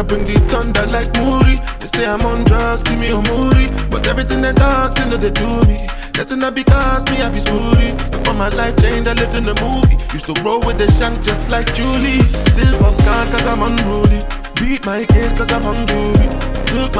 bring the thunder like Moody. They say I'm on drugs, see me on Moody. But everything they talk, say no they do me. That's not because me I be screwy. But for my life change, I lived in the movie. Used to roll with the shank just like Julie. Still popcorn cause I'm unruly. Beat my case cause I'm hungry. Took my